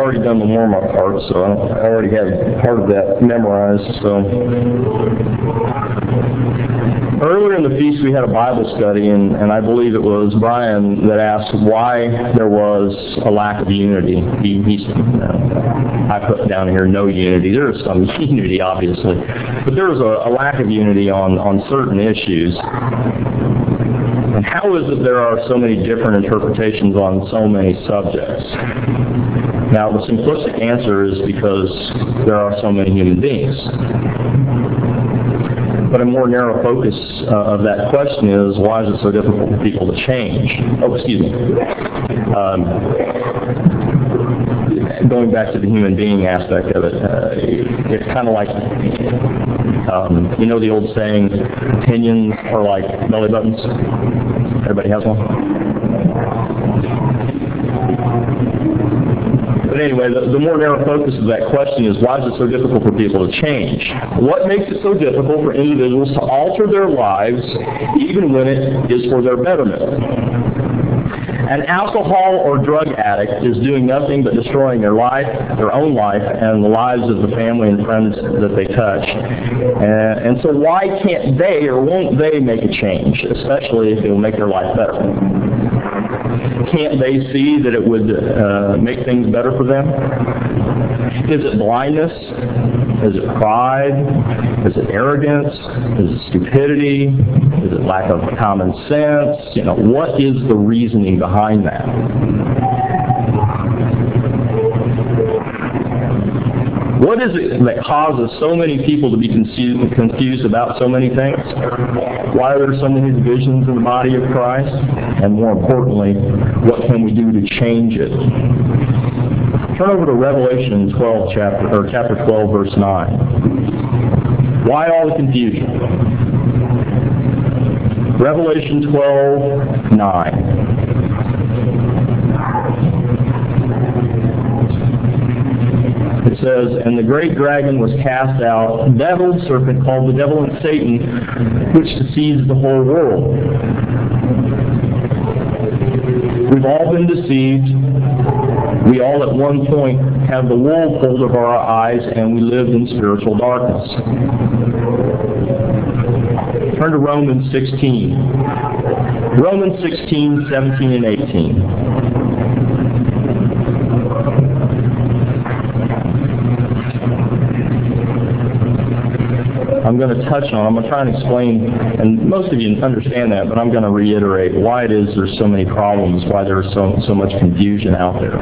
already done the warm-up part, so I already have part of that memorized. So earlier in the feast we had a Bible study, and I believe it was Brian that asked why there was a lack of unity. I put down here no unity. There is some unity, obviously, but there was a lack of unity on certain issues. And how is it there are so many different interpretations on so many subjects? Now, the simplistic answer is because there are so many human beings. But a more narrow focus of that question is, why is it so difficult for people to change? Going back to the human being aspect of it, it's kind of like, you know the old saying, opinions are like belly buttons? Everybody has one? But anyway, the more narrow focus of that question is, why is it so difficult for people to change? What makes it so difficult for individuals to alter their lives, even when it is for their betterment? An alcohol or drug addict is doing nothing but destroying their life, their own life, and the lives of the family and friends that they touch. And so why can't they or won't they make a change, especially if it will make their life better? Can't they see that it would make things better for them? Is it blindness? Is it pride? Is it arrogance? Is it stupidity? Is it lack of common sense? What is the reasoning behind that? What is it that causes so many people to be confused about so many things? Why are there so many divisions in the body of Christ? And more importantly, what can we do to change it? Turn over to Revelation chapter 12, verse 9. Why all the confusion? Revelation 12, 9. It says, "And the great dragon was cast out, that old serpent called the devil and Satan, which deceives the whole world." We've all been deceived. We all at one point have the wool pulled over our eyes, and we lived in spiritual darkness. Turn to Romans 16. Romans 16, 17, and 18. I'm going to touch on, I'm going to try and explain, and most of you understand that, but I'm going to reiterate why it is there's so many problems, why there's so much confusion out there.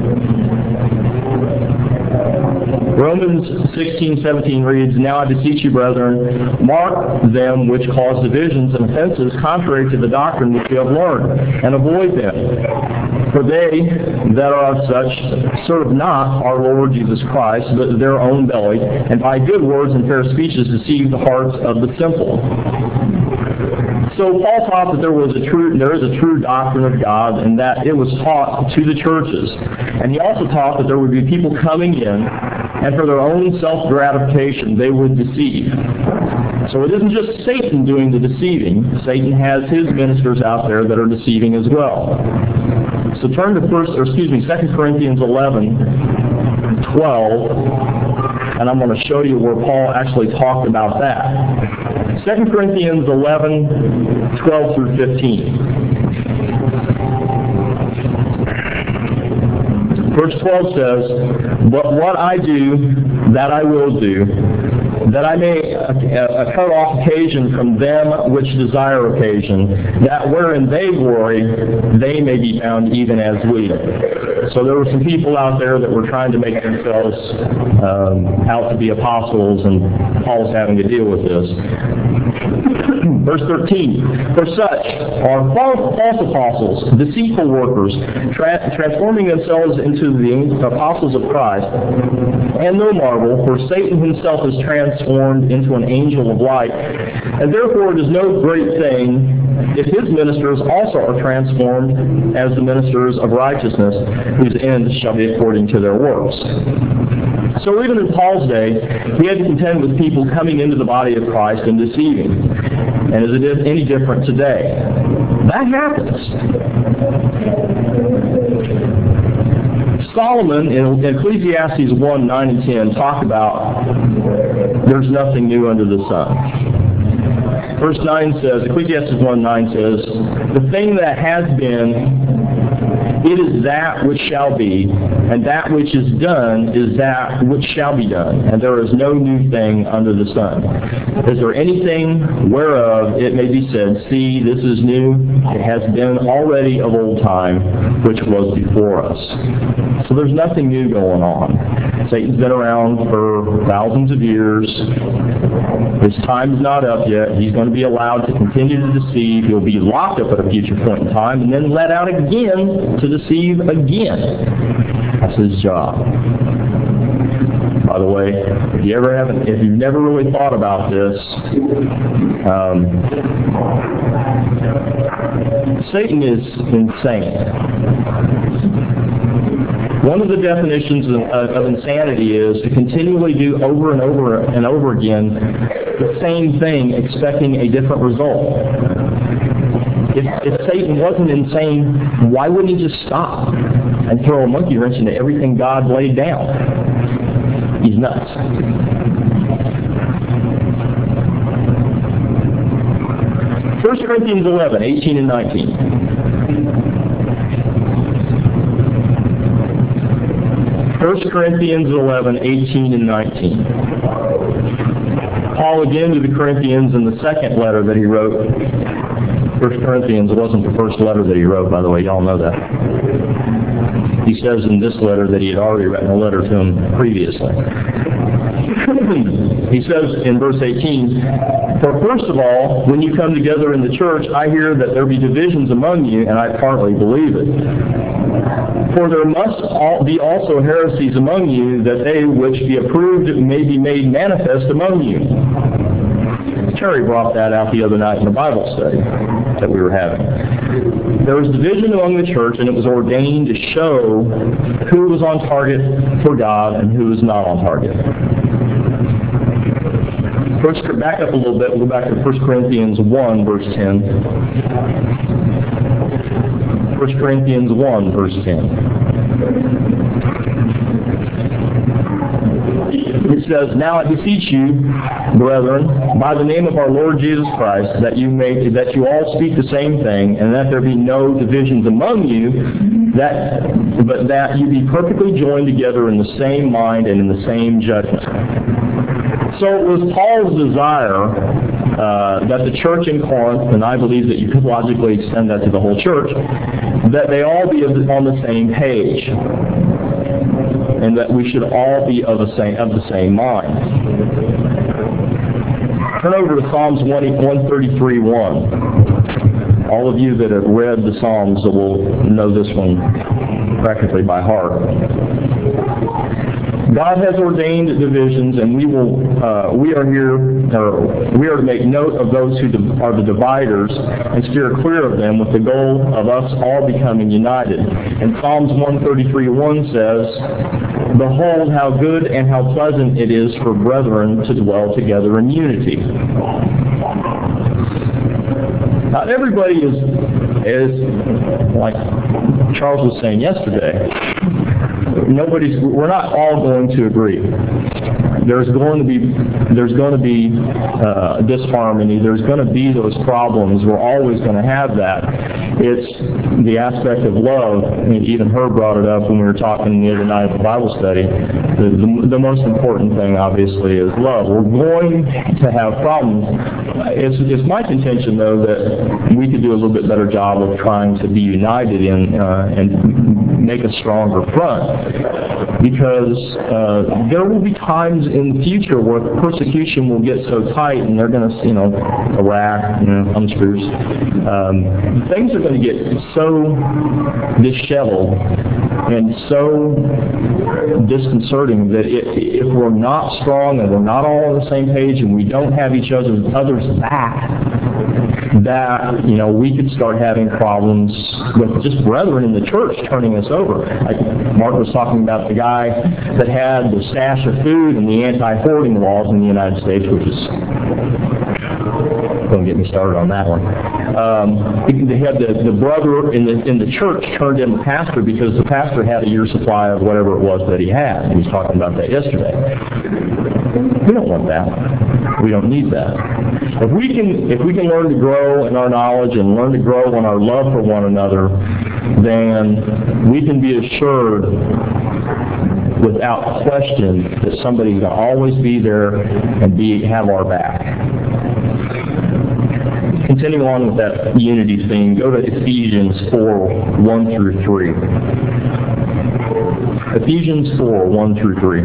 Romans 16:17 reads, "Now I beseech you, brethren, mark them which cause divisions and offenses contrary to the doctrine which you have learned, and avoid them. For they that are of such serve not our Lord Jesus Christ, but their own belly, and by good words and fair speeches deceive the hearts of the simple." So Paul taught that there is a true doctrine of God, and that it was taught to the churches. And he also taught that there would be people coming in, and for their own self-gratification, they would deceive. So it isn't just Satan doing the deceiving. Satan has his ministers out there that are deceiving as well. So turn to 2 Corinthians 11:12, and I'm going to show you where Paul actually talked about that. 2 Corinthians 11:12 through 15. Verse 12 says, "But what I do, that I will do, that I may cut off occasion from them which desire occasion, that wherein they glory, they may be found even as we." So there were some people out there that were trying to make themselves out to be apostles, and Paul's having to deal with this. Verse 13, "For such are false apostles, deceitful workers, transforming themselves into the apostles of Christ. And no marvel, for Satan himself is transformed into an angel of light. And therefore it is no great thing if his ministers also are transformed as the ministers of righteousness, whose end shall be according to their works." So even in Paul's day, he had to contend with people coming into the body of Christ and deceiving. And is it any different today? That happens. Solomon in Ecclesiastes 1, 9 and 10 talk about there's nothing new under the sun. Verse 9 says, Ecclesiastes 1, 9 says, the thing that has been, it is that which shall be, and that which is done is that which shall be done, and there is no new thing under the sun. Is there anything whereof it may be said, see, this is new, it has been already of old time, which was before us. So there's nothing new going on. Satan's been around for thousands of years. His time's not up yet. He's going to be allowed to continue to deceive. He'll be locked up at a future point in time and then let out again to deceive again. That's his job. By the way, if you've never really thought about this, Satan is insane. One of the definitions of insanity is to continually do over and over and over again the same thing, expecting a different result. If Satan wasn't insane, why wouldn't he just stop and throw a monkey wrench into everything God laid down? He's nuts. First Corinthians 11, 18 and 19. 1 Corinthians 11, 18 and 19. Paul again to the Corinthians in the second letter that he wrote. 1 Corinthians wasn't the first letter that he wrote, by the way. Y'all know that. He says in this letter that he had already written a letter to him previously. He says in verse 18, for first of all, when you come together in the church, I hear that there be divisions among you, and I partly believe it. For there must be also heresies among you, that they which be approved may be made manifest among you. Terry brought that out the other night in the Bible study that we were having. There was division among the church, and it was ordained to show who was on target for God and who was not on target. First, back up a little bit. We'll go back to 1 Corinthians 1, verse 10. 1 Corinthians 1, verse 10. It says, now I beseech you, brethren, by the name of our Lord Jesus Christ, that you all speak the same thing, and that there be no divisions among you, but that you be perfectly joined together in the same mind and in the same judgment. So it was Paul's desire that the church in Corinth, and I believe that you could logically extend that to the whole church, that they all be on the same page, and that we should all be of the same mind. Turn over to Psalms 133:1. All of you that have read the Psalms will know this one practically by heart. God has ordained divisions, and we are to make note of those who are the dividers and steer clear of them with the goal of us all becoming united. And Psalms 133:1 says, behold how good and how pleasant it is for brethren to dwell together in unity. Not everybody is like Charles was saying yesterday. We're not all going to agree. There's going to be disharmony. There's going to be those problems. We're always going to have that. It's the aspect of love. I mean, even Herb brought it up when we were talking the other night at the Bible study. The most important thing, obviously, is love. We're going to have problems. It's my contention, though, that we could do a little bit better job of trying to be united and make a stronger front. Because there will be times in the future where persecution will get so tight, and they're going to, Iraq, thumbscrews. Things are going to get so disheveled and so disconcerting that if we're not strong and we're not all on the same page and we don't have each other's back, that we could start having problems with just brethren in the church turning us over. Like Mark was talking about the guy that had the stash of food and the anti-hoarding laws in the United States, which is, don't get me started on that one. They had the brother in the church turned in the pastor because the pastor had a year's supply of whatever it was that he had. He was talking about that yesterday. We don't want that. We don't need that. If we can learn to grow in our knowledge and learn to grow in our love for one another, then we can be assured without question that somebody's going to always be there and have our back. Continuing on with that unity theme, go to Ephesians 4:1 through 3. Ephesians 4:1 through 3.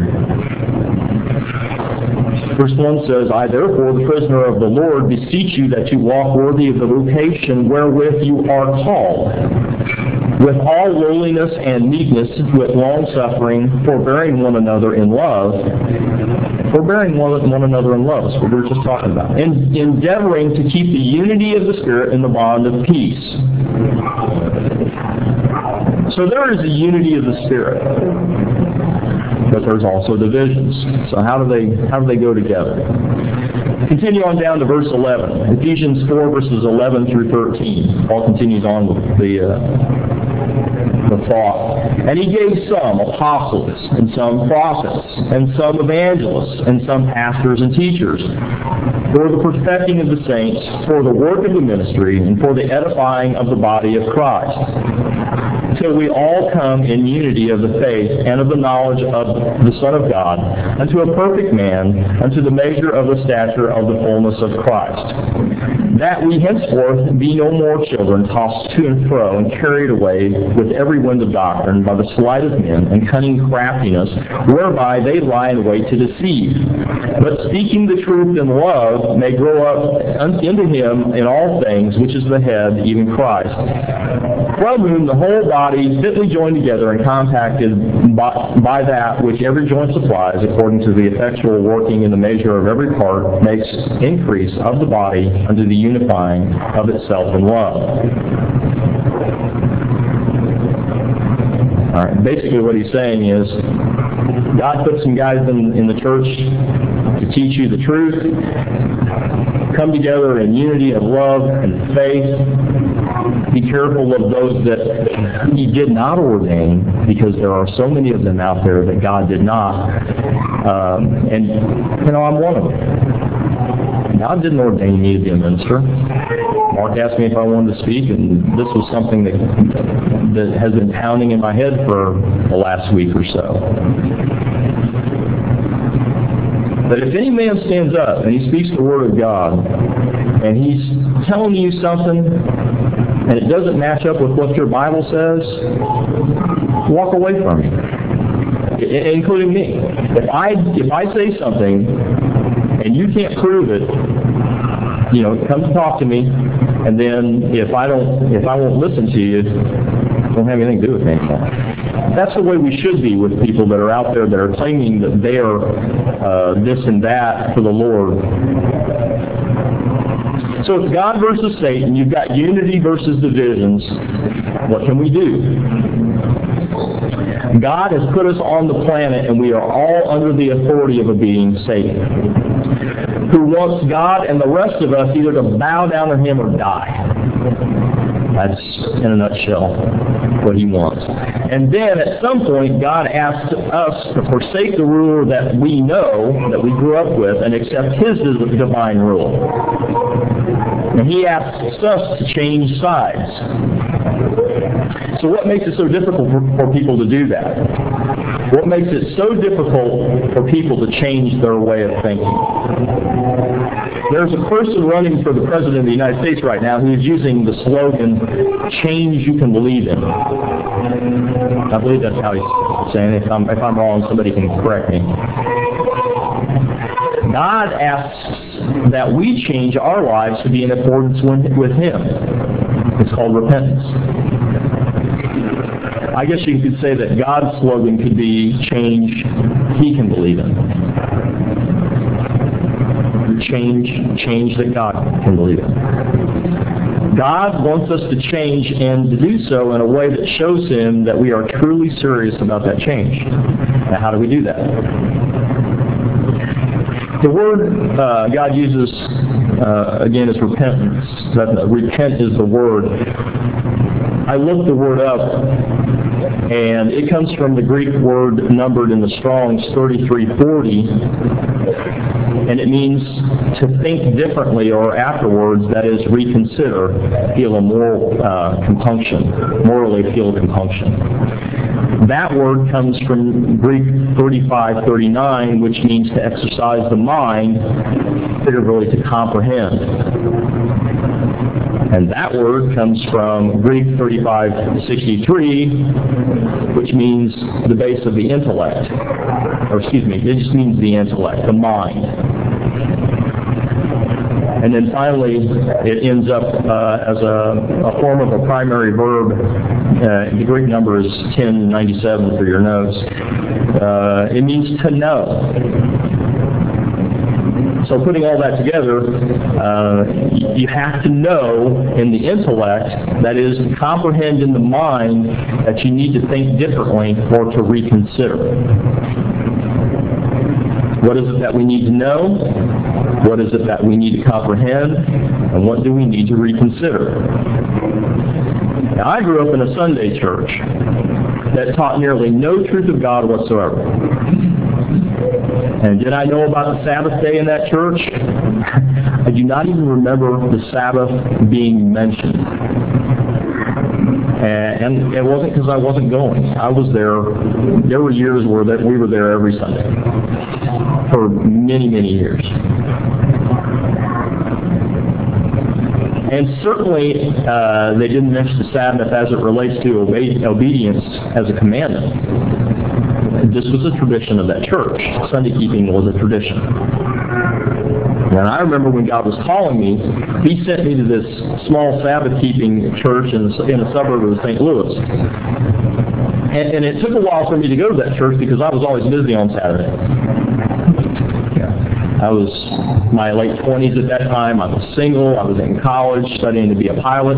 Verse 1 says, I therefore, the prisoner of the Lord, beseech you that you walk worthy of the vocation wherewith you are called, with all lowliness and meekness, with long-suffering, forbearing one another in love. Forbearing one another in love is what we were just talking about. And endeavoring to keep the unity of the Spirit in the bond of peace. So there is a unity of the Spirit, but there's also divisions. So how do they go together? Continue on down to verse 11. Ephesians 4 verses 11 through 13. Paul continues on with the thought. And he gave some apostles, and some prophets, and some evangelists, and some pastors and teachers, for the perfecting of the saints, for the work of the ministry, and for the edifying of the body of Christ, till we all come in unity of the faith and of the knowledge of the Son of God, unto a perfect man, unto the measure of the stature of the fullness of Christ, that we henceforth be no more children, tossed to and fro, and carried away with every wind of doctrine by the sleight of men and cunning craftiness, whereby they lie in wait to deceive. But speaking the truth in love may grow up into him in all things, which is the head, even Christ, from whom the whole body fitly joined together and compacted by that which every joint supplies, according to the effectual working in the measure of every part, makes increase of the body unto the unifying of itself in love. All right. Basically what he's saying is, God put some guys in the church to teach you the truth. Come together in unity of love and faith. Be careful of those that he did not ordain, because there are so many of them out there that God did not. And I'm one of them. God didn't ordain me to be a minister. Mark asked me if I wanted to speak, and this was something that has been pounding in my head for the last week or so. But if any man stands up and he speaks the Word of God, and he's telling you something, and it doesn't match up with what your Bible says, walk away from it, including me. If I say something and you can't prove it, come talk to me, and then if I won't listen to you, don't have anything to do with me anymore. That's the way we should be with people that are out there that are claiming that they are this and that for the Lord. So it's God versus Satan. You've got unity versus divisions. What can we do? God has put us on the planet, and we are all under the authority of a being, Satan, who wants God and the rest of us either to bow down to him or die. That's, in a nutshell, what he wants. And then at some point, God asks us to forsake the ruler that we know, that we grew up with, and accept his divine rule. And he asks us to change sides. So what makes it so difficult for people to do that? What makes it so difficult for people to change their way of thinking? There's a person running for the President of the United States right now who's using the slogan, change you can believe in. I believe that's how he's saying it. If I'm wrong, somebody can correct me. God asks that we change our lives to be in accordance with him. It's called repentance. I guess you could say that God's slogan could be change he can believe in. Change that God can believe in. God wants us to change, and to do so in a way that shows him that we are truly serious about that change. Now, how do we do that? The word God uses, again, is repentance. Repent is the word. I looked the word up, and it comes from the Greek word numbered in the Strong's 3340, and it means to think differently or afterwards, that is, reconsider, feel a moral compunction, morally feel compunction. That word comes from Greek 3539, which means to exercise the mind, figuratively to comprehend. And that word comes from Greek 3563, which means the base of the intellect. Or excuse me, it just means the intellect, the mind. And then finally, it ends up as a form of a primary verb. The Greek number is 1097 for your notes. It means to know. So putting all that together, you have to know in the intellect, that is, to comprehend in the mind, that you need to think differently or to reconsider. What is it that we need to know? What is it that we need to comprehend? And what do we need to reconsider? Now, I grew up in a Sunday church that taught nearly no truth of God whatsoever. And did I know about the Sabbath day in that church? I do not even remember the Sabbath being mentioned. And it wasn't because I wasn't going. I was there. There were years where we were there every Sunday for many, many years. And certainly, they didn't mention the Sabbath as it relates to obedience as a commandment. This was a tradition of that church. Sunday keeping was a tradition. And I remember when God was calling me, He sent me to this small Sabbath keeping church in a suburb of St. Louis. And it took a while for me to go to that church because I was always busy on Saturday. I was in my late 20s at that time. I was single. I was in college studying to be a pilot.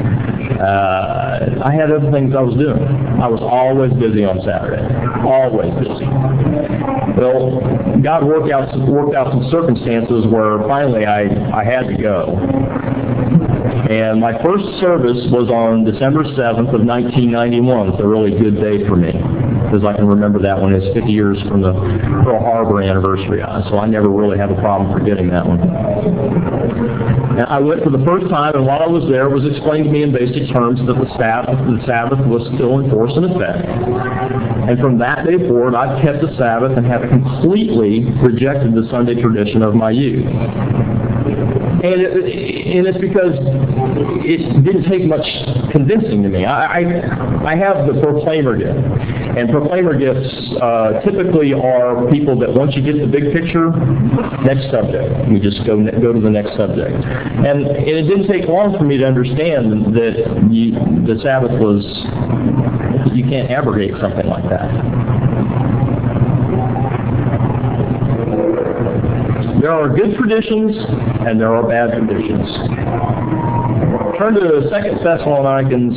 I had other things I was doing. I was always busy on Saturday. Always busy. Well, God worked out some circumstances where finally I had to go. And my first service was on December 7th of 1991. It's a really good day for me, because I can remember that one. It's 50 years from the Pearl Harbor anniversary, so I never really have a problem forgetting that one. And I went for the first time, and while I was there, it was explained to me in basic terms that the Sabbath was still in force and effect. And from that day forward, I've kept the Sabbath and have completely rejected the Sunday tradition of my youth. And it's because it didn't take much convincing to me. I have the proclaimer gift. And proclaimer gifts typically are people that once you get the big picture, next subject. We just go to the next subject. And it didn't take long for me to understand that the Sabbath was, you can't abrogate something like that. There are good traditions and there are bad traditions. Turn to 2 Thessalonians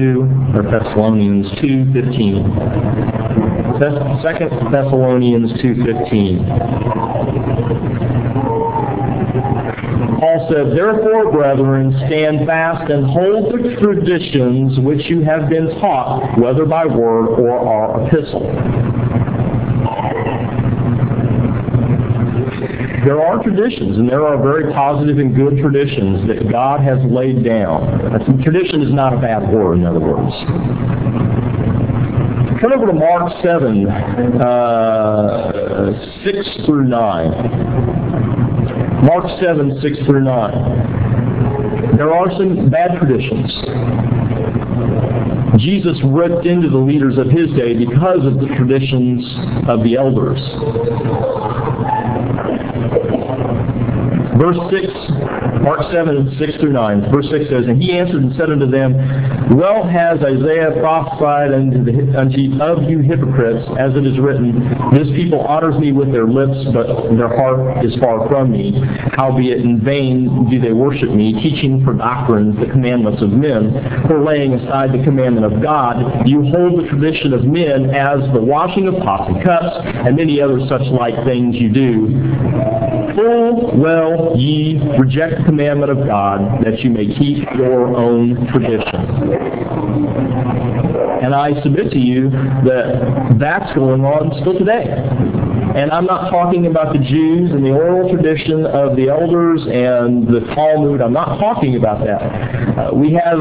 2:15. 2 Thessalonians 2:15. Paul said, "Therefore, brethren, stand fast and hold the traditions which you have been taught, whether by word or our epistle." There are traditions, and there are very positive and good traditions that God has laid down. Tradition is not a bad word, in other words. Turn over to Mark 7, 6 through 9. Mark 7, 6 through 9. There are some bad traditions. Jesus ripped into the leaders of his day because of the traditions of the elders. Verse 6, Mark 7, 6 through 9. Verse 6 says, "And he answered and said unto them, Well has Isaiah prophesied unto of you hypocrites, as it is written, This people honors me with their lips, but their heart is far from me. Howbeit in vain do they worship me, teaching for doctrines the commandments of men. For laying aside the commandment of God, you hold the tradition of men as the washing of pots and cups, and many other such like things you do. Full well ye reject the commandment of God, that you may keep your own tradition. And I submit to you that that's going on still today. And I'm not talking about the Jews and the oral tradition of the elders and the Talmud. I'm not talking about that. We have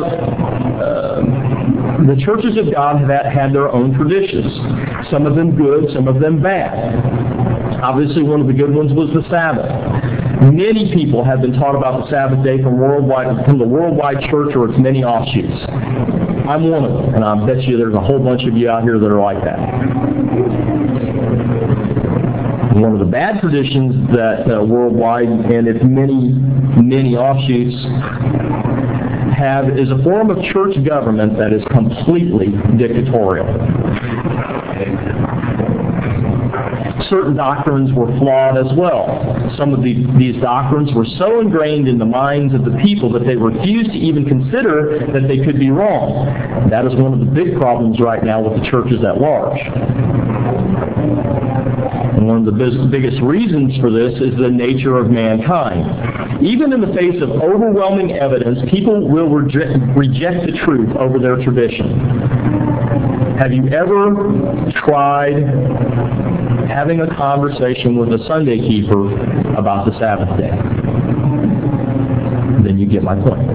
the churches of God have had their own traditions. Some of them good, some of them bad. Obviously, one of the good ones was the Sabbath. Many people have been taught about the Sabbath day from the worldwide church or its many offshoots. I'm one of them, and I bet you there's a whole bunch of you out here that are like that. One of the bad traditions that worldwide and its many offshoots have is a form of church government that is completely dictatorial. Certain doctrines were flawed as well. Some of these doctrines were so ingrained in the minds of the people that they refused to even consider that they could be wrong. That is one of the big problems right now with the churches at large. And one of the biggest reasons for this is the nature of mankind. Even in the face of overwhelming evidence, people will reject the truth over their tradition. Have you ever tried having a conversation with a Sunday keeper about the Sabbath day? Then you get my point.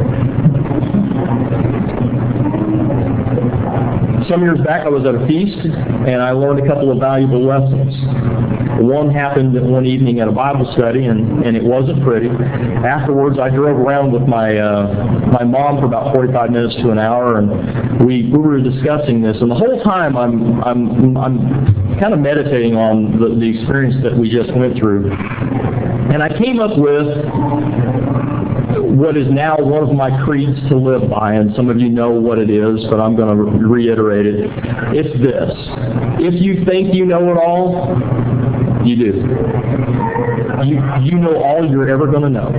Some years back I was at a feast and I learned a couple of valuable lessons. One happened one evening at a Bible study, and it wasn't pretty. Afterwards, I drove around with my mom for about 45 minutes to an hour, and we were discussing this. And the whole time, I'm kind of meditating on the experience that we just went through. And I came up with what is now one of my creeds to live by, and some of you know what it is, but I'm going to reiterate it. It's this: if you think you know it all, you do. You know all you're ever going to know.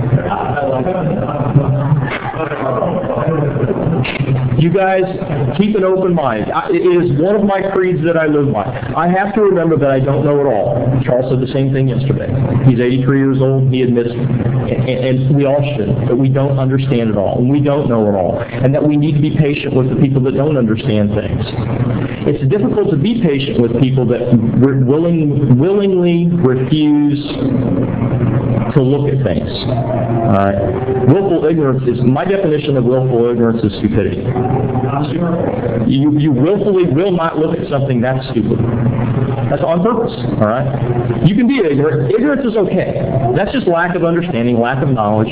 You guys, keep an open mind. It is one of my creeds that I live by. I have to remember that I don't know it all. Charles said the same thing yesterday. He's 83 years old. He admits, and we all should, that we don't understand it all, and we don't know it all, and that we need to be patient with the people that don't understand things. It's difficult to be patient with people that willingly refuse to look at things. All right. Willful ignorance is, my definition of willful ignorance is stupidity. You willfully will not look at something that's stupid. That's on purpose. All right. You can be ignorant. Ignorance is okay. That's just lack of understanding, lack of knowledge.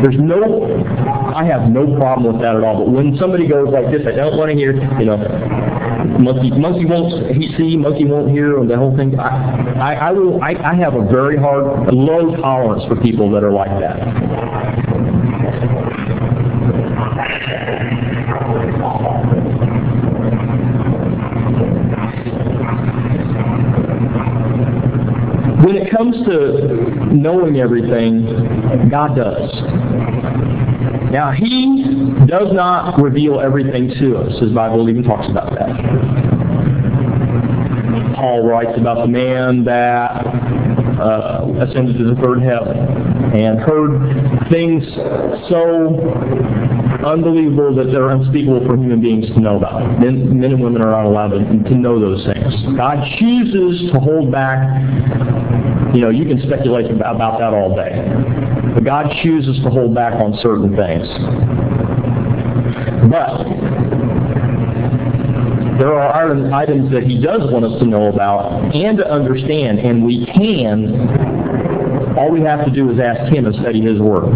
I have no problem with that at all. But when somebody goes like this, I don't want to hear, monkey won't see, monkey won't hear, and the whole thing. I have a very low tolerance for people that are like that. When it comes to knowing everything, God does. Now, He does not reveal everything to us. His Bible even talks about that. Paul writes about the man that ascended to the third heaven and heard things so unbelievable that they're unspeakable for human beings to know about. Men and women are not allowed to know those things. God chooses to hold back. You can speculate about that all day. But God chooses to hold back on certain things. But there are items that He does want us to know about and to understand, and we can. All we have to do is ask Him and study His Word.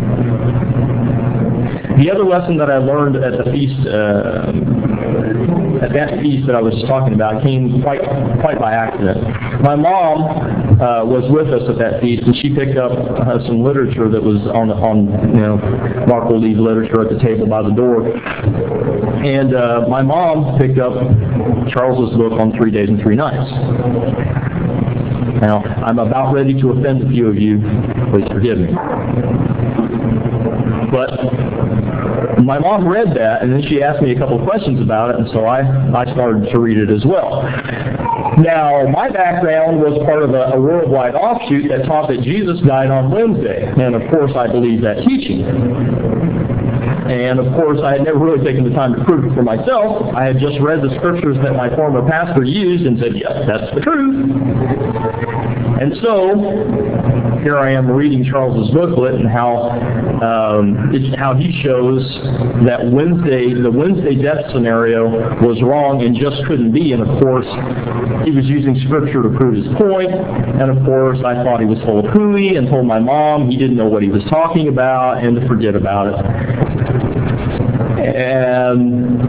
The other lesson that I learned at the feast at that feast that I was talking about came quite by accident. My mom was with us at that feast, and she picked up some literature that was on Mark will leave literature at the table by the door. And my mom picked up Charles's book on 3 Days and 3 Nights. Now, I'm about ready to offend a few of you. Please forgive me. But my mom read that, and then she asked me a couple of questions about it, and so I started to read it as well. Now, my background was part of a worldwide offshoot that taught that Jesus died on Wednesday, and of course I believe that teaching. And of course, I had never really taken the time to prove it for myself. I had just read the scriptures that my former pastor used and said, yes, that's the truth. And so, here I am reading Charles's booklet and how he shows that the Wednesday death scenario was wrong and just couldn't be. And of course, he was using scripture to prove his point. And of course, I thought he was full of hooey and told my mom he didn't know what he was talking about and to forget about it. And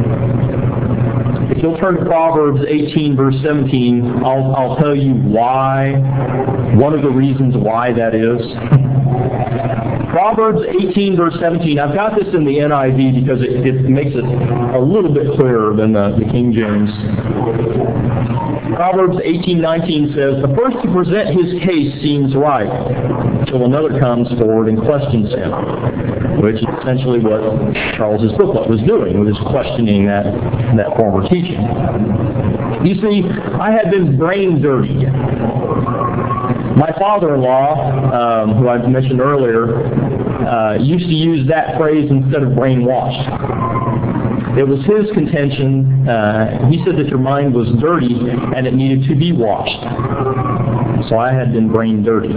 if you'll turn to Proverbs 18, verse 17, I'll tell you why, one of the reasons why that is. Proverbs 18, verse 17. I've got this in the NIV because it makes it a little bit clearer than the King James. Proverbs 18:19 says, "The first to present his case seems right, till another comes forward and questions him," which is essentially what Charles's booklet was doing, was questioning that former teaching. You see, I had been brain dirty. My father-in-law, who I mentioned earlier, used to use that phrase instead of brainwashed. It was his contention. He said that your mind was dirty and it needed to be washed. So I had been brain dirty.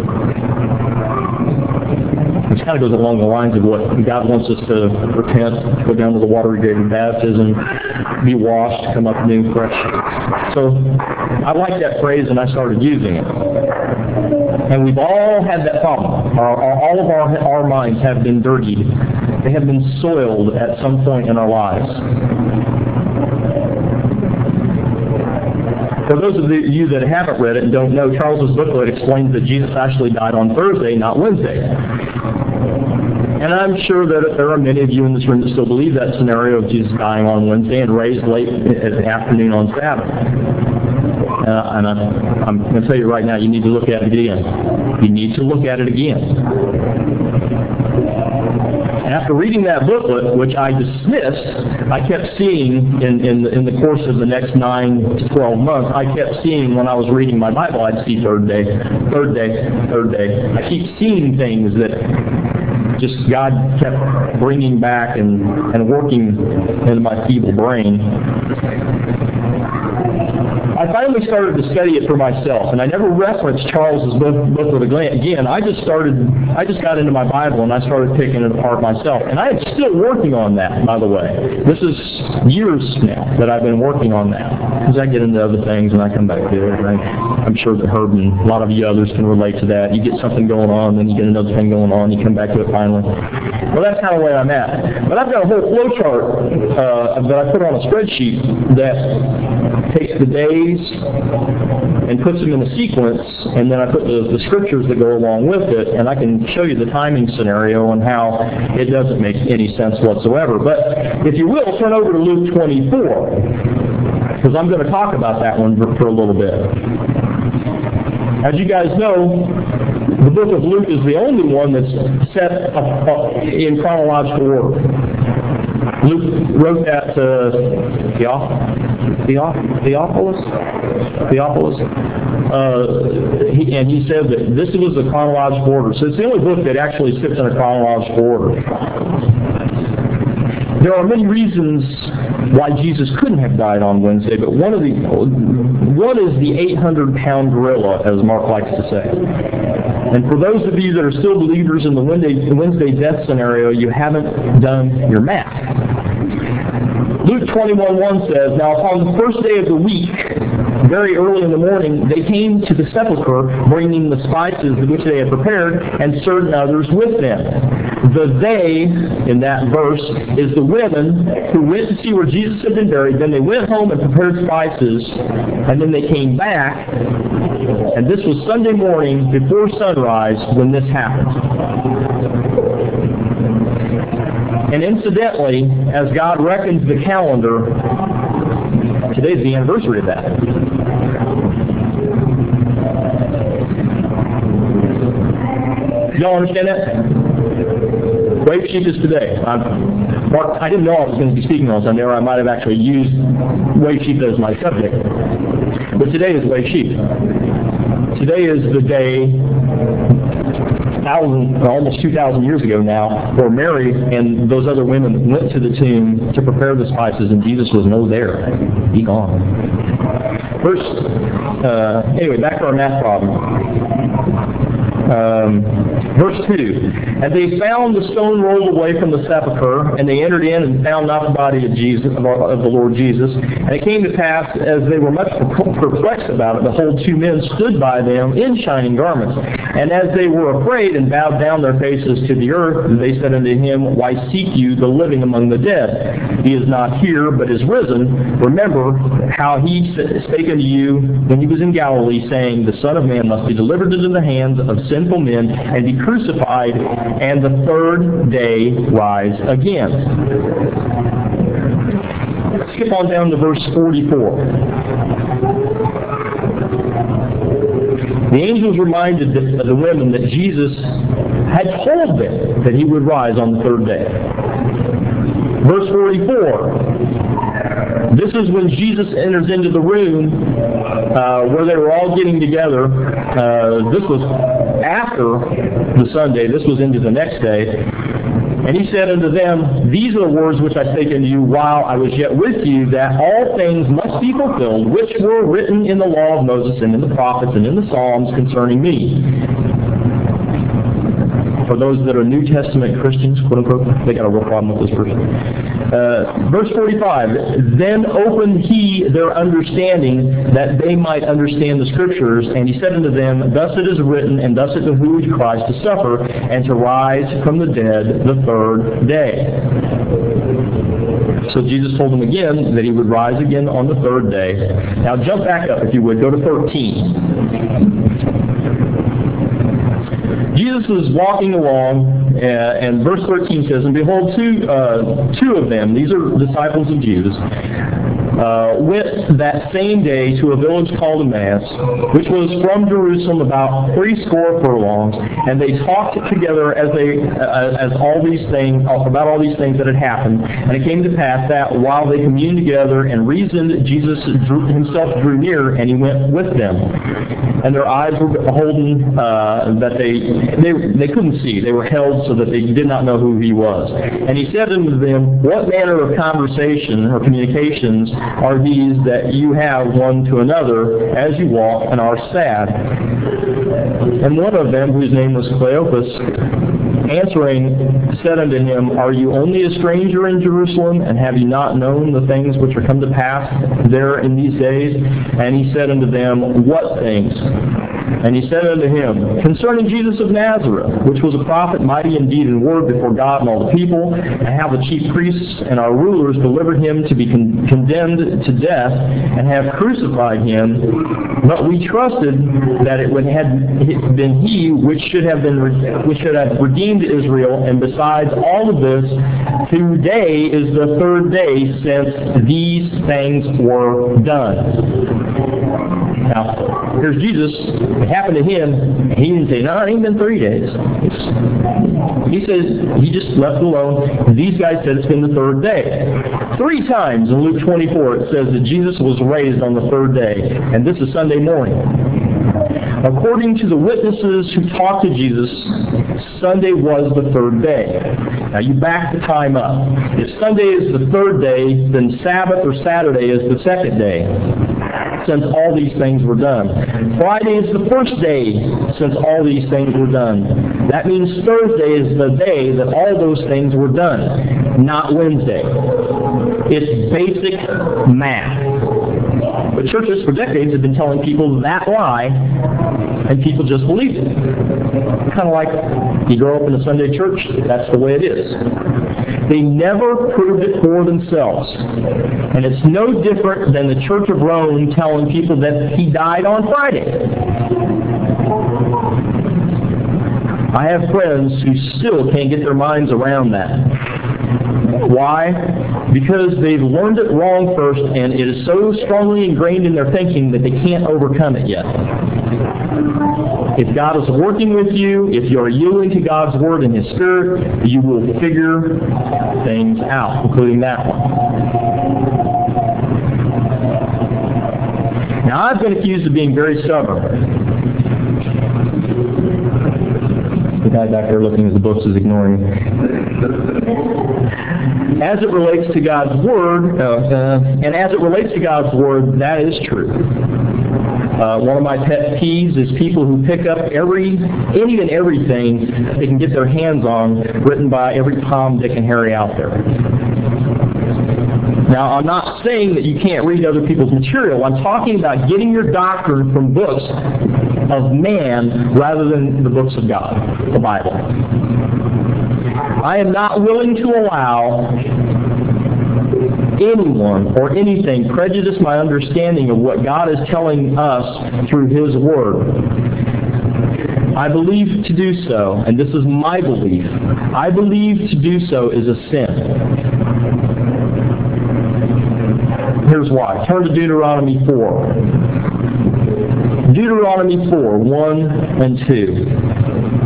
Which kind of goes along the lines of what God wants us to repent, go down to the water we gave in baptism, be washed, come up new, fresh. So I liked that phrase and I started using it. And we've all had that problem. All of our minds have been dirtied. They have been soiled at some point in our lives. For those of you that haven't read it and don't know, Charles's booklet explains that Jesus actually died on Thursday, not Wednesday. And I'm sure that there are many of you in this room that still believe that scenario of Jesus dying on Wednesday and raised late in the afternoon on Sabbath. And I'm going to tell you right now, you need to look at it again. You need to look at it again. After reading that booklet, which I dismissed, I kept seeing in the course of the next 9 to 12 months, I kept seeing when I was reading my Bible, I'd see third day. I keep seeing things that just God kept bringing back and working into my feeble brain. I finally started to study it for myself, and I never referenced Charles's booklet again. I just got into my Bible and I started picking it apart myself. And I am still working on that, by the way. This is years now that I've been working on that. Because I get into other things and I come back to it. And I'm sure that Herb and a lot of you others can relate to that. You get something going on, then you get another thing going on, you come back to it finally. Well, that's kind of where I'm at. But I've got a whole flow chart that I put on a spreadsheet that takes the days and puts them in a sequence, and then I put the scriptures that go along with it, and I can show you the timing scenario and how it doesn't make any sense whatsoever. But if you will, turn over to Luke 24, because I'm going to talk about that one for a little bit. As you guys know, the book of Luke is the only one that's set up in chronological order. Luke wrote that to Theophilus, and he said that this was a chronological order. So it's the only book that actually sits in a chronological order. There are many reasons why Jesus couldn't have died on Wednesday, but one is the 800-pound gorilla, as Mark likes to say. And for those of you that are still believers in the Wednesday death scenario, you haven't done your math. Luke 21:1 says, "Now upon the first day of the week, very early in the morning, they came to the sepulchre, bringing the spices which they had prepared, and certain others with them. The they, in that verse, is the women who went to see where Jesus had been buried. Then they went home and prepared spices, and then they came back. And this was Sunday morning before sunrise when this happened. And incidentally, as God reckons the calendar, today's the anniversary of that. Y'all understand that? Wave Sheep is today. I didn't know I was going to be speaking on Sunday, or I might have actually used Wave Sheep as my subject. But today is Wave Sheep. Today is the day, almost 2,000 years ago now, where Mary and those other women went to the tomb to prepare the spices, and Jesus was no there. He gone. Anyway, back to our math problem. Verse 2, and they found the stone rolled away from the sepulchre, and they entered in and found not the body of Jesus, of the Lord Jesus. And it came to pass, as they were much perplexed about it, behold, two men stood by them in shining garments. And as they were afraid and bowed down their faces to the earth, they said unto him, Why seek you the living among the dead? He is not here, but is risen. Remember how he spake unto you when he was in Galilee, saying, The Son of Man must be delivered into the hands of sinful men, and be crucified, and the third day rise again. Skip on down to verse 44. The angels reminded the women that Jesus had told them that he would rise on the third day. Verse 44. This is when Jesus enters into the room where they were all getting together. This was after the Sunday. This was into the next day. And he said unto them, These are the words which I spake unto you while I was yet with you, that all things must be fulfilled, which were written in the law of Moses and in the prophets and in the Psalms concerning me. For those that are New Testament Christians, quote unquote, they got a real problem with this verse. Verse 45, Then opened he their understanding that they might understand the Scriptures, and he said unto them, Thus it is written, and thus it behooved Christ to suffer, and to rise from the dead the third day. So Jesus told them again that he would rise again on the third day. Now jump back up, if you would. Go to 13. Jesus is walking along, and verse 13 says, And behold, two of them, these are disciples of Judas, went that same day to a village called Emmaus, which was from Jerusalem about 80 furlongs, and they talked together about all these things that had happened. And it came to pass that while they communed together and reasoned, Jesus himself drew near, and he went with them. And their eyes were beholden that they couldn't see. They were held so that they did not know who he was. And he said unto them, What manner of conversation or communications are these that you have one to another as you walk and are sad? And one of them, whose name was Cleopas, answering, said unto him, Are you only a stranger in Jerusalem, and have you not known the things which are come to pass there in these days? And he said unto them, What things? And he said unto him, Concerning Jesus of Nazareth, which was a prophet, mighty in deed and word before God and all the people, and how the chief priests and our rulers delivered him to be condemned to death, and have crucified him. But we trusted that it had been he which should have redeemed Israel. And besides all of this, today is the third day since these things were done. Now, here's Jesus. It happened to him. He didn't say, No, it ain't been 3 days. He says, he just left it alone. These guys said it's been the third day. 3 times in Luke 24 it says that Jesus was raised on the third day. And this is Sunday morning. According to the witnesses who talked to Jesus, Sunday was the third day. Now you back the time up. If Sunday is the third day, then Sabbath or Saturday is the second day, since all these things were done. Friday is the first day, since all these things were done. That means Thursday is the day that all those things were done, not Wednesday. It's basic math. But churches for decades have been telling people that lie, and people just believe it. Kind of like you grow up in a Sunday church, that's the way it is. They never proved it for themselves. And it's no different than the Church of Rome telling people that he died on Friday. I have friends who still can't get their minds around that. Why? Because they've learned it wrong first, and it is so strongly ingrained in their thinking that they can't overcome it yet. If God is working with you, if you are yielding to God's Word and His Spirit, you will figure things out, including that one. Now, I've been accused of being very stubborn. The guy back there looking at the books is ignoring me. As it relates to God's Word, and as it relates to God's Word, that is true. One of my pet peeves is people who pick up any and everything they can get their hands on, written by every Tom, Dick, and Harry out there. Now, I'm not saying that you can't read other people's material. I'm talking about getting your doctrine from books of man rather than the books of God, the Bible. I am not willing to allow anyone or anything prejudice my understanding of what God is telling us through His Word. I believe to do so, and this is my belief, I believe to do so is a sin. Here's why. Turn to Deuteronomy 4. Deuteronomy 4, 1 and 2.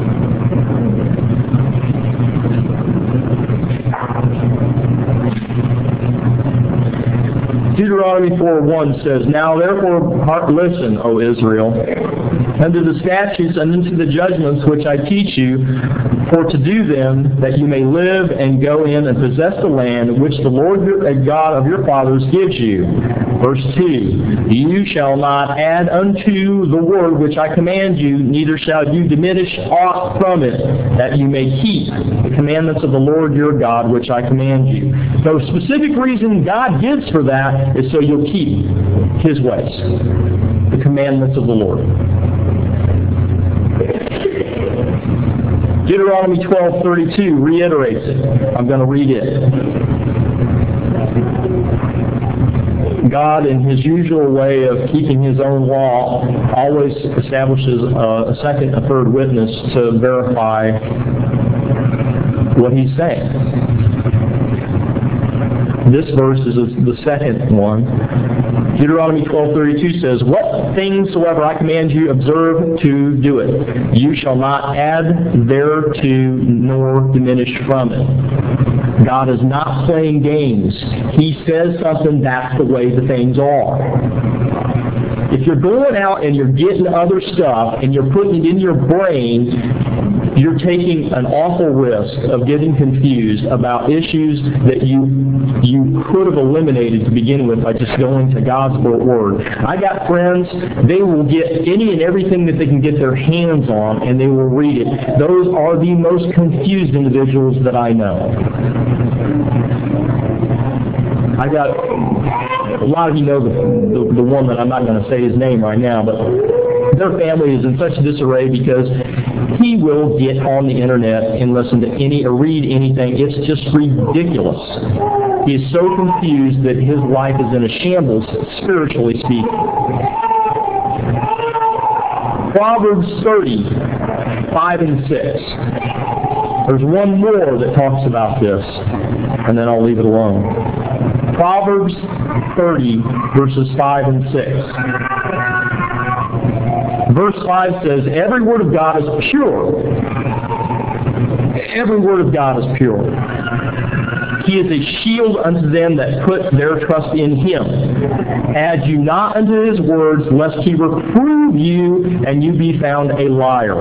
Deuteronomy 4:1 says, Now therefore listen, O Israel, unto the statutes and unto the judgments which I teach you, for to do them, that you may live and go in and possess the land which the Lord God of your fathers gives you. Verse 2, You shall not add unto the word which I command you, neither shall you diminish aught from it, that you may keep the commandments of the Lord your God which I command you. The specific reason God gives for that is so you'll keep His ways, the commandments of the Lord. Deuteronomy 12:32 reiterates it. I'm going to read it. God, in His usual way of keeping His own law, always establishes a second, a third witness to verify what He's saying. This verse is the second one. Deuteronomy 12:32 says, What things soever I command you, observe to do it. You shall not add thereto nor diminish from it. God is not playing games. He says something, that's the way the things are. If you're going out and you're getting other stuff and you're putting it in your brain, you're taking an awful risk of getting confused about issues that you could have eliminated to begin with by just going to God's Word. I got friends, they will get any and everything that they can get their hands on, and they will read it. Those are the most confused individuals that I know. I got, a lot of you know the one that I'm not going to say his name right now, but their family is in such disarray because he will get on the internet and listen to any or read anything. It's just ridiculous. He is so confused that his life is in a shambles, spiritually speaking. Proverbs 30, 5 and 6. There's one more that talks about this, and then I'll leave it alone. Proverbs 30, verses 5 and 6. Verse 5 says, Every word of God is pure. Every word of God is pure. He is a shield unto them that put their trust in Him. Add you not unto His words, lest He reprove you, and you be found a liar.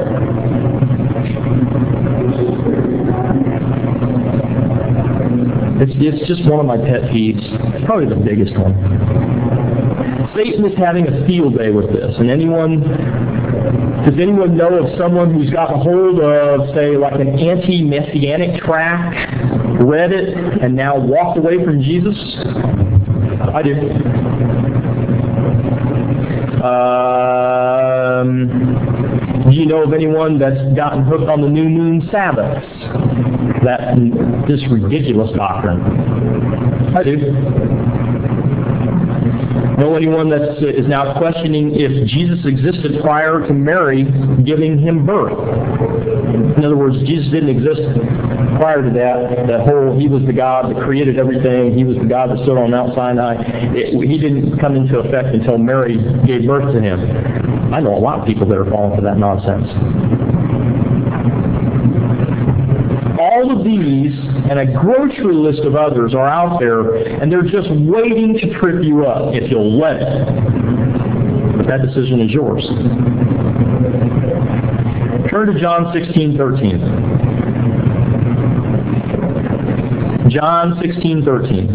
It's just one of my pet peeves. Probably the biggest one. Satan is having a field day with this. And does anyone know of someone who's got a hold of, say, like an anti-messianic tract, read it, and now walked away from Jesus? I do. Do you know of anyone that's gotten hooked on the new moon Sabbaths? This ridiculous doctrine. I do. Know anyone that is now questioning if Jesus existed prior to Mary giving him birth? In other words, Jesus didn't exist prior to that. He was the God that created everything. He was the God that stood on Mount Sinai. He didn't come into effect until Mary gave birth to him. I know a lot of people that are falling for that nonsense. All of these, and a grocery list of others, are out there, and they're just waiting to trip you up if you'll let it. But that decision is yours. Turn to John 16:13. John 16:13.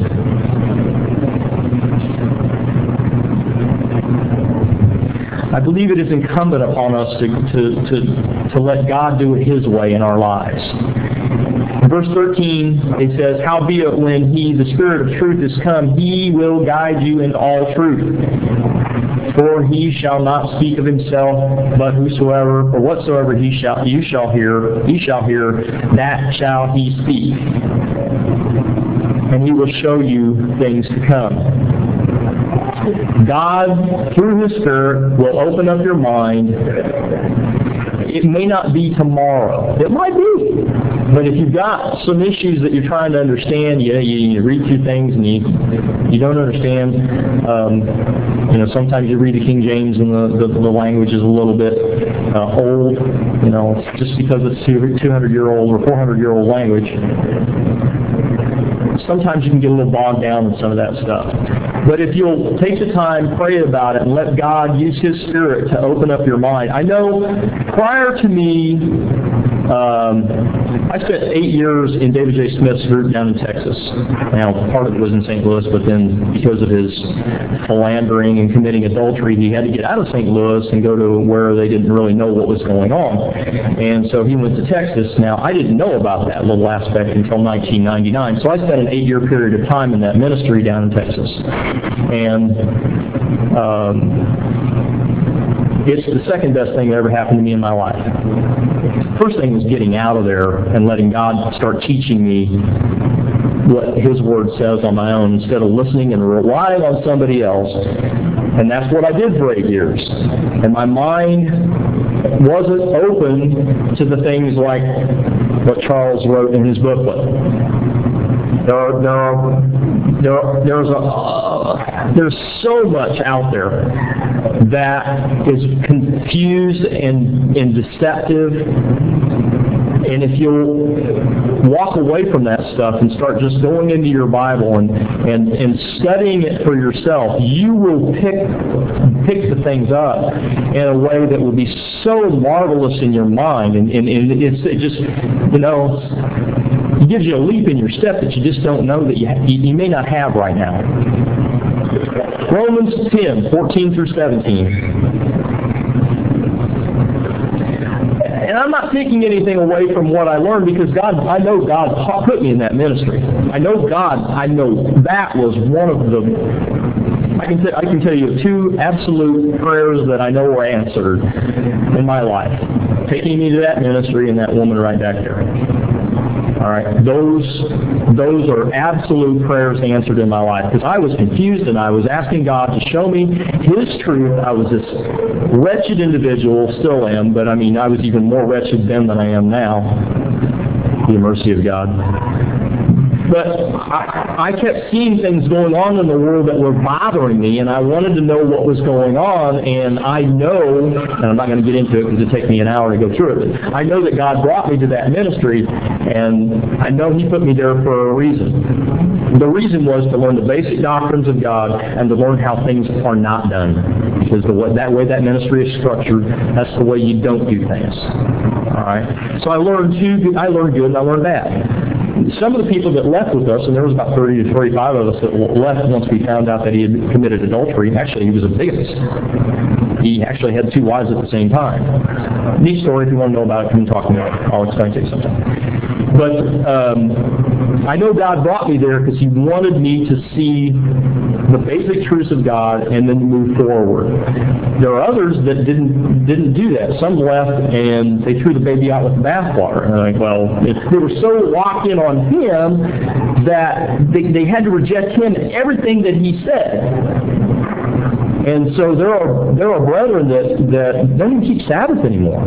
I believe it is incumbent upon us to let God do it His way in our lives. In verse 13, it says, "Howbeit when He, the Spirit of truth, is come, He will guide you into all truth. For He shall not speak of Himself, but whatsoever you shall hear, that shall He speak. And He will show you things to come." God, through His Spirit, will open up your mind. It may not be tomorrow. It might be. But if you've got some issues that you're trying to understand, you read through things and you don't understand. Sometimes you read the King James and the language is a little bit old. Just because it's 200-year-old or 400-year-old language. Sometimes you can get a little bogged down in some of that stuff. But if you'll take the time, pray about it, and let God use His Spirit to open up your mind. I know prior to me, I spent 8 years in David J. Smith's group down in Texas. Now, part of it was in St. Louis, but then because of his philandering and committing adultery, he had to get out of St. Louis and go to where they didn't really know what was going on. And so he went to Texas. Now, I didn't know about that little aspect until 1999. So I spent an 8-year period of time in that ministry down in Texas. And it's the second best thing that ever happened to me in my life. First thing was getting out of there and letting God start teaching me what His Word says on my own instead of listening and relying on somebody else. And that's what I did for 8 years. And my mind wasn't open to the things like what Charles wrote in his booklet. There's so much out there that is confused and deceptive. And if you'll walk away from that stuff and start just going into your Bible and studying it for yourself, you will pick the things up in a way that will be so marvelous in your mind. And it just, it gives you a leap in your step that you just don't know that you may not have right now. Romans 10, 14 through 17. And I'm not taking anything away from what I learned because I know God put me in that ministry. I know that was one of the, I can tell you 2 absolute prayers that I know were answered in my life. Taking me to that ministry and that woman right back there. All right, those are absolute prayers answered in my life because I was confused and I was asking God to show me His truth. I was this wretched individual, still am, but I was even more wretched then than I am now. The mercy of God. But I kept seeing things going on in the world that were bothering me, and I wanted to know what was going on, and I know, and I'm not going to get into it because it'd take me an hour to go through it, but I know that God brought me to that ministry, and I know He put me there for a reason. The reason was to learn the basic doctrines of God and to learn how things are not done. Because that way that ministry is structured, that's the way you don't do things. All right. So I learned good and I learned bad. Some of the people that left with us, and there was about 30 to 35 of us that left once we found out that he had committed adultery. Actually, he was a bigamist. He actually had 2 wives at the same time. Neat story. If you want to know about it, come and talk to me. I'll explain to you sometime. But I know God brought me there because He wanted me to see the basic truths of God and then move forward. There are others that didn't do that. Some left and they threw the baby out with the bathwater. And I'm like, well, they were so locked in on Him that they had to reject Him and everything that He said. And so there are brethren that don't even keep Sabbath anymore.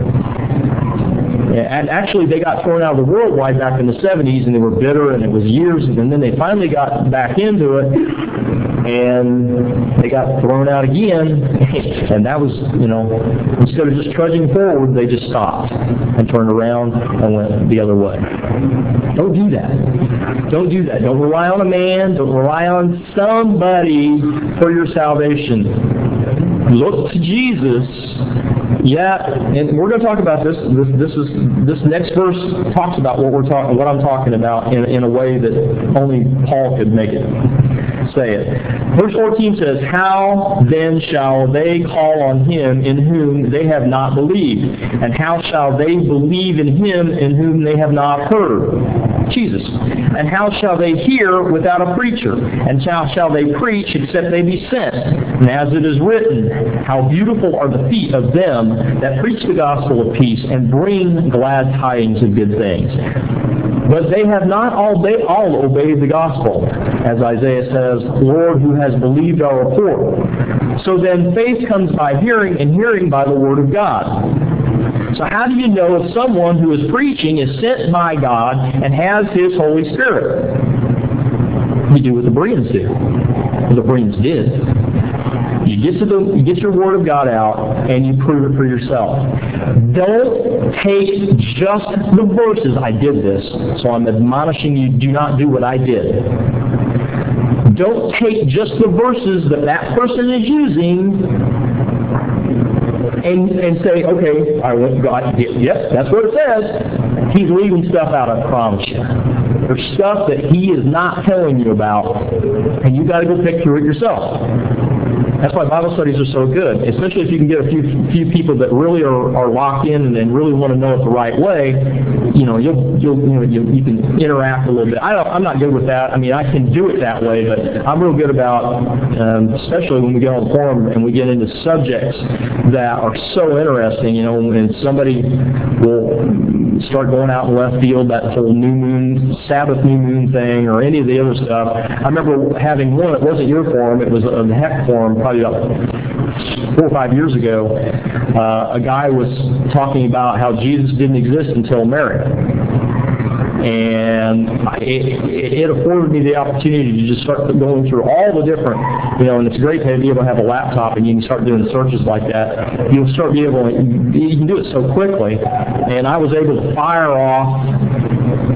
And actually, they got thrown out of the world wide back in the 70s, and they were bitter, and it was years, and then they finally got back into it, and they got thrown out again, and that was, instead of just trudging forward, they just stopped and turned around and went the other way. Don't do that. Don't do that. Don't rely on a man. Don't rely on somebody for your salvation. Look to Jesus. Yeah, and we're going to talk about this. This next verse talks about what I'm talking about in a way that only Paul could make it say it. Verse 14 says, "How then shall they call on Him in whom they have not believed? And how shall they believe in Him in whom they have not heard?" Jesus. "And how shall they hear without a preacher? And how shall they preach except they be sent? And as it is written, how beautiful are the feet of them that preach the gospel of peace and bring glad tidings of good things. But they have not all obeyed the gospel. As Isaiah says, Lord, who has believed our report? So then faith comes by hearing, and hearing by the word of God." So how do you know if someone who is preaching is sent by God and has His Holy Spirit? You do what the Bereans do. What the Bereans did. You get your Word of God out and you prove it for yourself. Don't take just the verses. I did this, so I'm admonishing you, do not do what I did. Don't take just the verses that person is using and say, okay, yes, that's what it says. He's leaving stuff out, I promise you. There's stuff that he is not telling you about, and you got to go pick through it yourself. That's why Bible studies are so good, especially if you can get a few people that really are locked in and really want to know it the right way. You can interact a little bit. I'm not good with that. I mean, I can do it that way, but I'm real good about, especially when we get on the forum and we get into subjects that are so interesting. And somebody will start going out in left field, that whole new moon, Sabbath new moon thing, or any of the other stuff. I remember having one. It wasn't your forum. It was the Heck forum, probably about 4 or 5 years ago. A guy was talking about how Jesus didn't exist until Mary. And it afforded me the opportunity to just start going through all the different, and it's great to be able to have a laptop and you can start doing searches like that. You can do it so quickly. And I was able to fire off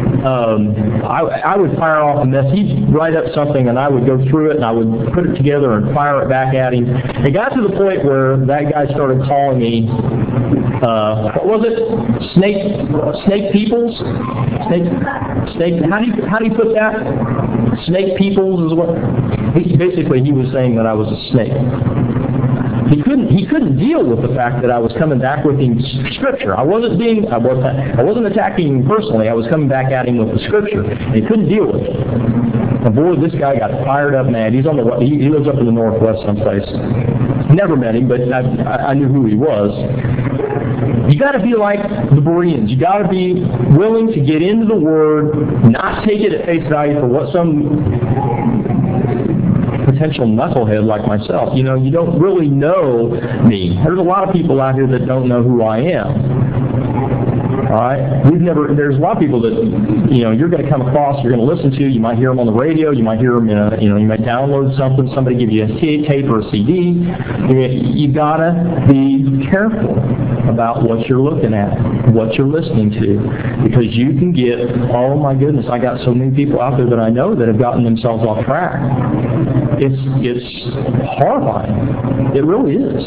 I would fire off a message. He'd write up something and I would go through it and I would put it together and fire it back at him. It got to the point where that guy started calling me, what was it? Snake peoples? Snake, how do you put that? Snake peoples is what? Basically he was saying that I was a snake. He couldn't deal with the fact that I was coming back with him Scripture. I wasn't attacking him personally. I was coming back at him with the Scripture, and he couldn't deal with it. And boy, this guy got fired up mad. He lives up in the Northwest someplace. Never met him, but I knew who he was. You got to be like the Bereans. You got to be willing to get into the Word, not take it at face value for what some potential knucklehead like myself. You don't really know me. There's a lot of people out here that don't know who I am. All right? There's a lot of people that, you're going to come across, you're going to listen to, you might hear them on the radio, you might hear them you might download something, somebody give you a tape or a CD. You got to be careful about what you're looking at, what you're listening to, because you can get, oh my goodness, I got so many people out there that I know that have gotten themselves off track. It's horrifying. It really is.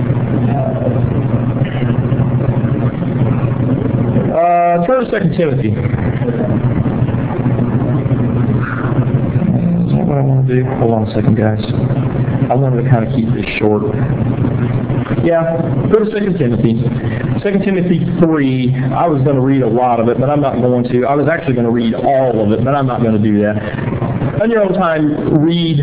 Turn to 2 Timothy. Is that what I want to do? Hold on a second, guys. I wanted to kind of keep this short. Yeah, go to 2 Timothy. 2 Timothy 3, I was going to read a lot of it, but I'm not going to. I was actually going to read all of it, but I'm not going to do that. On your own time, read.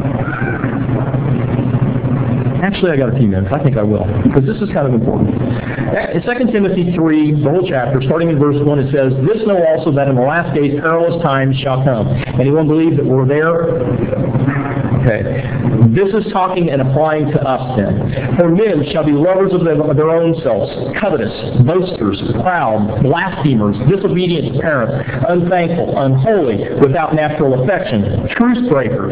Actually, I got a few minutes. I think I will, because this is kind of important. In 2 Timothy 3, the whole chapter, starting in verse 1, it says, "This know also that in the last days perilous times shall come." Anyone believe that we're there? Okay. This is talking and applying to us then. "For men shall be lovers of their own selves, covetous, boasters, proud, blasphemers, disobedient to parents, unthankful, unholy, without natural affection, truce breakers."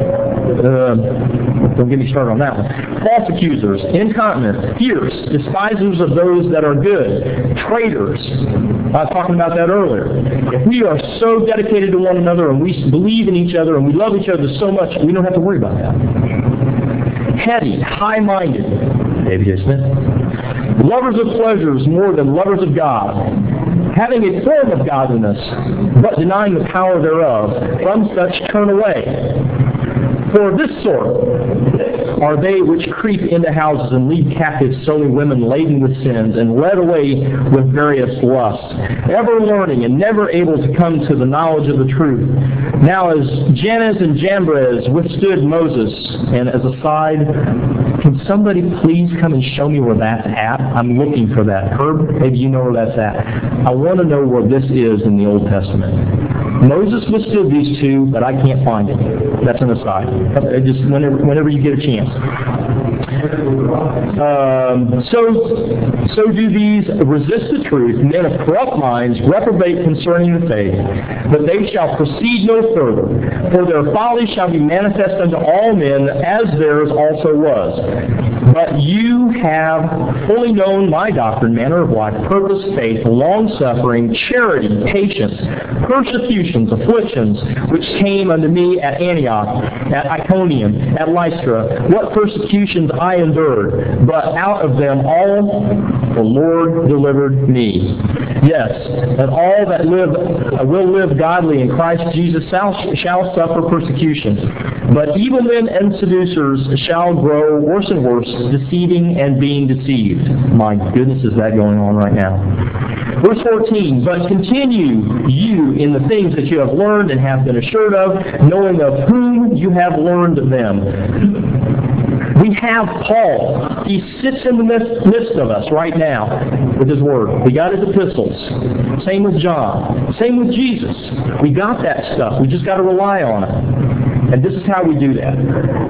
Don't get me started on that one. "False accusers, incontinent, fierce, despisers of those that are good, traitors." I was talking about that earlier. If we are so dedicated to one another and we believe in each other and we love each other so much, we don't have to worry about that. "Heady, high-minded," David J. Smith, "lovers of pleasures more than lovers of God, having a form of godliness, but denying the power thereof. From such turn away. For this sort are they which creep into houses and lead captive silly women laden with sins and led away with various lusts, ever learning and never able to come to the knowledge of the truth. Now as Jannes and Jambres withstood Moses," and as a side, can somebody please come and show me where that's at? I'm looking for that. Herb, maybe you know where that's at. I want to know where this is in the Old Testament. Moses withstood these two, but I can't find it. That's an aside. Just whenever you get a chance. So do these resist the truth, men of corrupt minds reprobate concerning the faith, but they shall proceed no further. For their folly shall be manifest unto all men, as theirs also was. But you have fully known my doctrine, manner of life, purpose, faith, long-suffering, charity, patience, persecutions, afflictions, which came unto me at Antioch, at Iconium, at Lystra, what persecutions I endured, but out of them all the Lord delivered me. Yes, and all that will live godly in Christ Jesus shall suffer persecution. But evil men and seducers shall grow worse and worse, deceiving and being deceived. My goodness, is that going on right now? Verse 14, "But continue you in the things that you have learned and have been assured of, knowing of whom you have learned them." We have Paul. He sits in the midst of us right now with his word. We got his epistles. Same with John. Same with Jesus. We got that stuff. We just got to rely on it. And this is how we do that.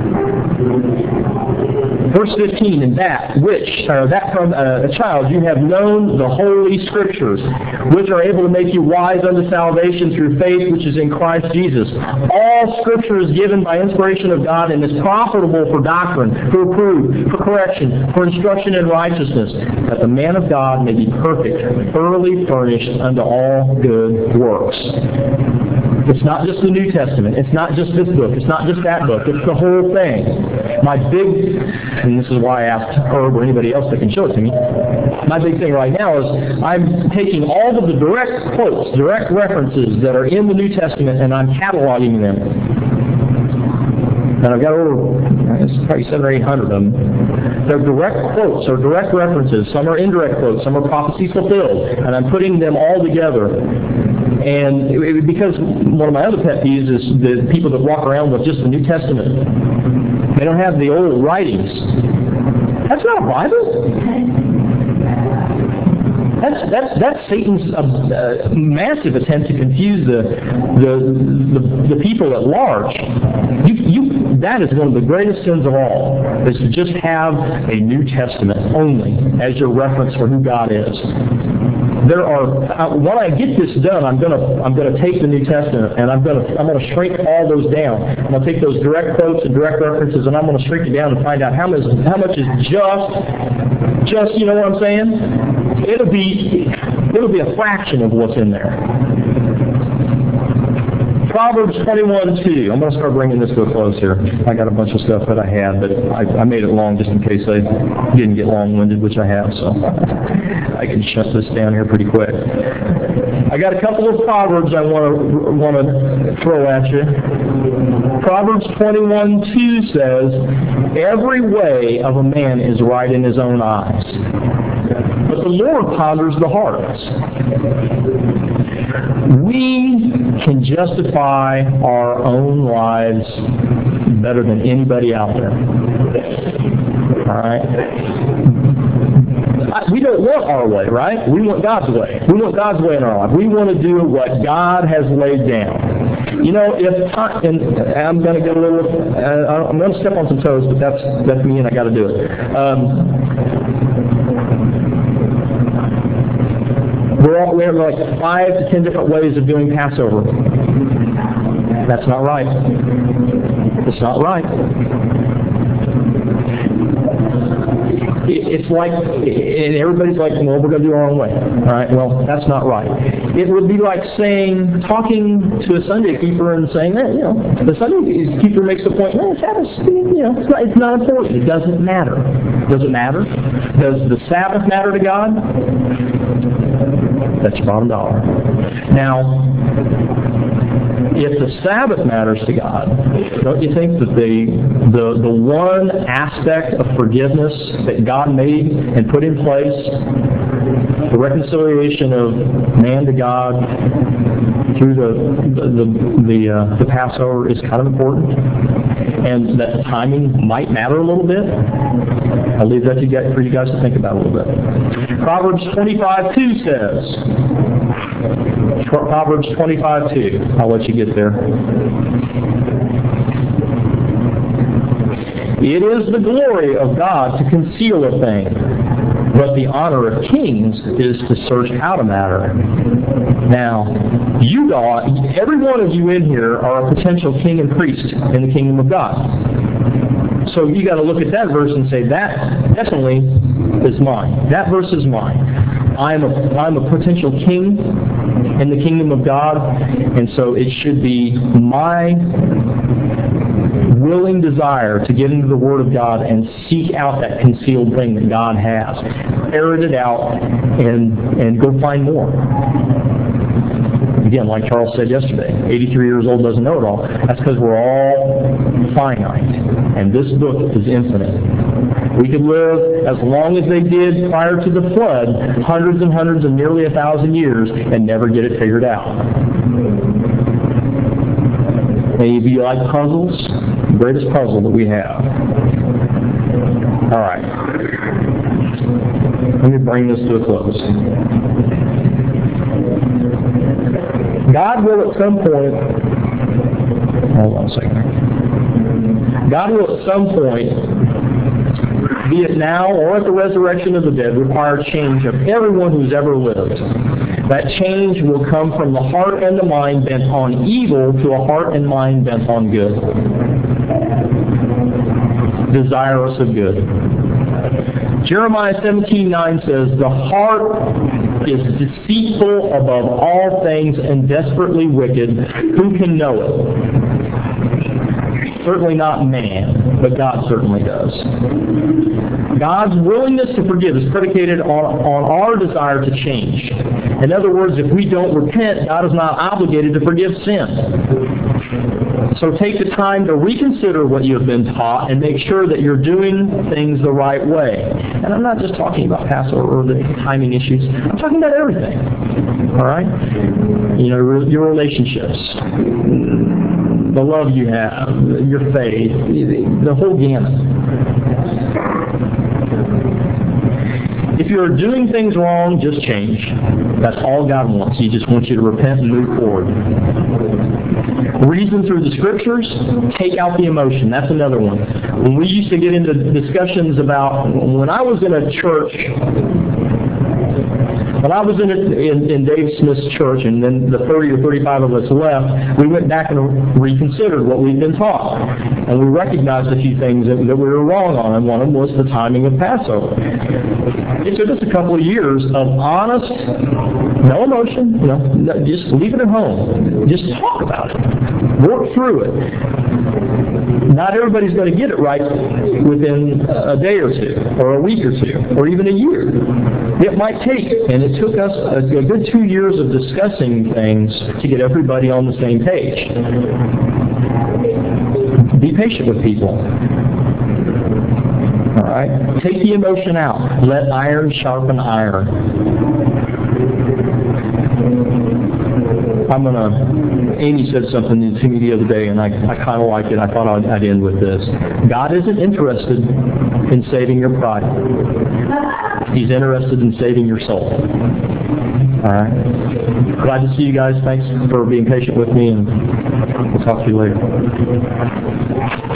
Verse 15, "And that from a child you have known the Holy Scriptures, which are able to make you wise unto salvation through faith which is in Christ Jesus. All Scripture is given by inspiration of God and is profitable for doctrine, for reproof, for correction, for instruction in righteousness, that the man of God may be perfect, thoroughly furnished unto all good works." It's not just the New Testament. It's not just this book. It's not just that book. It's the whole thing. And this is why I asked Herb or anybody else that can show it to me, my big thing right now is I'm taking all of the direct quotes, direct references that are in the New Testament, and I'm cataloging them. And I've got it's probably 700 or 800 of them. They're direct quotes or direct references. Some are indirect quotes. Some are prophecies fulfilled. And I'm putting them all together. And because one of my other pet peeves is the people that walk around with just the New Testament. They don't have the old writings. That's not a Bible. That's Satan's massive attempt to confuse the people at large. That is one of the greatest sins of all, is to just have a New Testament only as your reference for who God is. When I get this done, I'm gonna take the New Testament and I'm gonna shrink all those down. I'm gonna take those direct quotes and direct references and I'm gonna shrink it down and find out how much is just you know what I'm saying? It'll be a fraction of what's in there. Proverbs 21:2. I'm going to start bringing this to a close here. I got a bunch of stuff that I had, but I made it long just in case I didn't get long-winded, which I have, so I can shut this down here pretty quick. I got a couple of proverbs I want to throw at you. Proverbs 21:2 says, "Every way of a man is right in his own eyes, but the Lord ponders the hearts." We can justify our own lives better than anybody out there. All right? We don't want our way, right? We want God's way. We want God's way in our life. We want to do what God has laid down. You know, and I'm going to get a little, I'm going to step on some toes, but that's me and I got to do it. We have like 5 to 10 different ways of doing Passover. That's not right. It's not right. It's like, and everybody's like, well, we're going to do our own way. All right, well, that's not right. It would be like talking to a Sunday keeper and saying, hey, the Sunday keeper makes the point, Sabbath, it's not important. It doesn't matter. Does it matter? Does the Sabbath matter to God? That's your bottom dollar. Now, if the Sabbath matters to God, don't you think that the one aspect of forgiveness that God made and put in place, the reconciliation of man to God through the Passover, is kind of important, and that the timing might matter a little bit? I'll leave that for you guys to think about a little bit. Proverbs 25:2 says. Proverbs 25:2. I'll let you get there. It is the glory of God to conceal a thing, but the honor of kings is to search out a matter. Now, every one of you in here are a potential king and priest in the kingdom of God. So you got to look at that verse and say, that definitely is mine. That verse is mine. I'm a potential king in the kingdom of God, and so it should be my willing desire to get into the Word of God and seek out that concealed thing that God has, ferret it out, and go find more. Again, like Charles said yesterday, 83 years old doesn't know it all. That's because we're all finite, and this book is infinite. We could live as long as they did prior to the flood, hundreds and hundreds and nearly 1,000 years, and never get it figured out. Maybe you like puzzles? The greatest puzzle that we have. All right. Let me bring this to a close. God will at some point, hold on a second. God will at some point, be it now or at the resurrection of the dead, require change of everyone who's ever lived. That change will come from the heart and the mind bent on evil to a heart and mind bent on good. Desirous of good. Jeremiah 17:9 says, "The heart is deceitful above all things and desperately wicked. Who can know it?" Certainly not man, but God certainly does. God's willingness to forgive is predicated on our desire to change. In other words, if we don't repent, God is not obligated to forgive sin. So take the time to reconsider what you have been taught and make sure that you're doing things the right way. And I'm not just talking about Passover or the timing issues. I'm talking about everything. All right? Your relationships, the love you have, your faith, the whole gamut. If you're doing things wrong, just change. That's all God wants. He just wants you to repent and move forward. Reason through the Scriptures, take out the emotion. That's another one. When we used to get into discussions about, when I was in a church, when I was in Dave Smith's church, and then the 30 or 35 of us left, we went back and reconsidered what we'd been taught. And we recognized a few things that we were wrong on, and one of them was the timing of Passover. It took us a couple of years of honest, no emotion, just leave it at home. Just talk about it. Work through it. Not everybody's going to get it right within a day or two, or a week or two, or even a year. It might take, and it took us a good 2 years of discussing things to get everybody on the same page. Be patient with people. All right? Take the emotion out. Let iron sharpen iron. Amy said something to me the other day, and I kind of like it. I thought I'd end with this. God isn't interested in saving your pride. He's interested in saving your soul. All right? Glad to see you guys. Thanks for being patient with me, and we'll talk to you later.